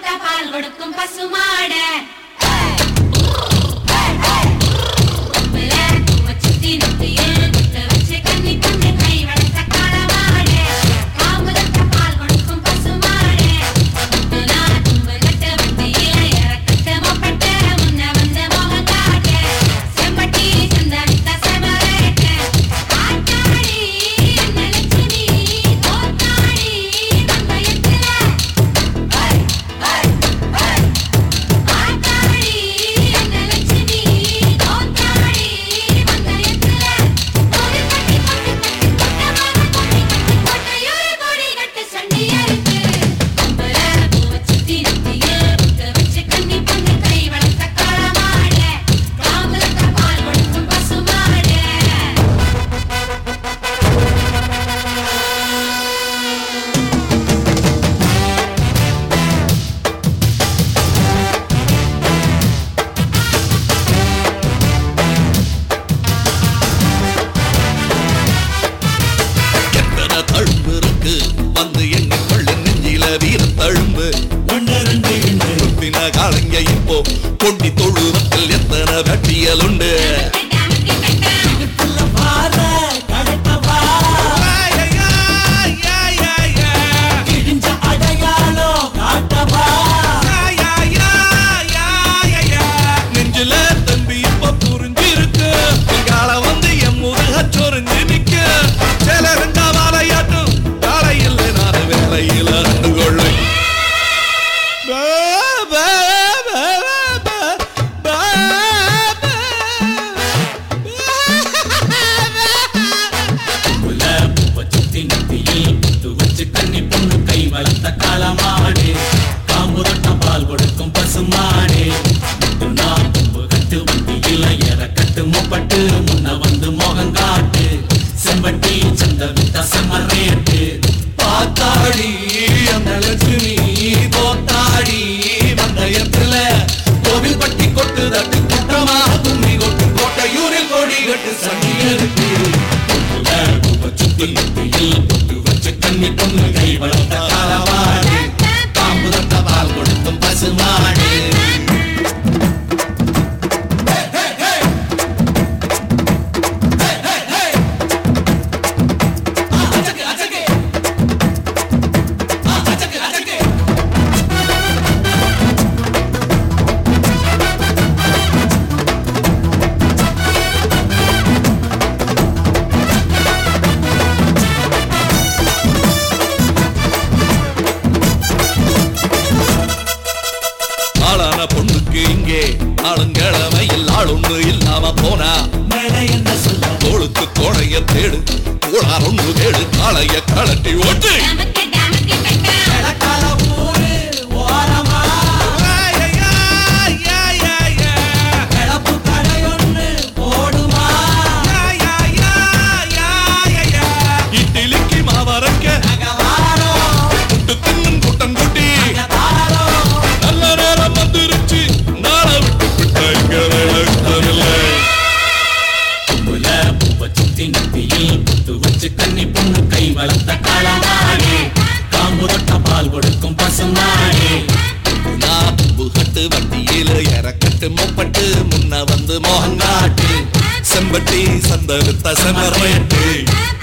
பால் கொடுக்கும் பசுமாடு காலங்க இப்போ கொண்டி தொழுவத்தில் எத்தனை வெட்டியல் உண்டு நெஞ்சில தம்பி இப்ப புரிஞ்சிருக்கு கால வந்து என் முருக சொரிஞ்சு நிக்க சில ரெண்டா வாழையாட்டும் காலையில் நான் வேலையில் அண்டு கொள்ளு வளர்த்த காலமாடு காம்புதட்ட பால் கொடுக்கும் பசுமாடு தும்பு கட்டு வண்டியில் இறக்கட்டு முப்பட்டு முன்ன வந்து மோகங்காட்டு செம்பட்டி சந்த வித்த செம்மரேட்டு பாத்தாடி அந்த லட்சுமி தோத்தாடி வந்தயத்துல கோவில் பட்டி கொட்டு தட்டு குற்றமாக கும்மி கொட்டு கோட்டையூரில் கோடி கட்டு சண்டி இருக்கு சுத்தி நெத்தியில் பொட்டு வச்சு கண்ணி பொண்ணு கை வளர்த்த காலமாடு காம்புதட்ட பால் கொடுக்கும் பசுமாடு பொண்ணுக்கு இங்கே ஆளுங்கிழமையில் ஆளொன்று இல்லாம போனா தோளுக்கு கோடைய தேடு கோளார் ஒன்று தேடு காளைய கலட்டி ஓட்டு இட்லிக்கு மாவரக்க முட்டு தின்னும் கூட்டம் கூட்டி நல்ல நேரம் வந்துருச்சு நாளை விட்டு தும்புல பூவ சுத்தி நெத்தியில் புத்து வச்சு கண்ணி பொண்ணு கை வளர்த்த காலமாடு காம்புதட்ட பால் கொடுக்கும் பசுமாடு புகட்டு வண்டியில இறக்கட்டு முப்பட்டு முன்ன வந்து மோகங்காட்டு செம்பட்டி சந்த வித்த செமரேட்டு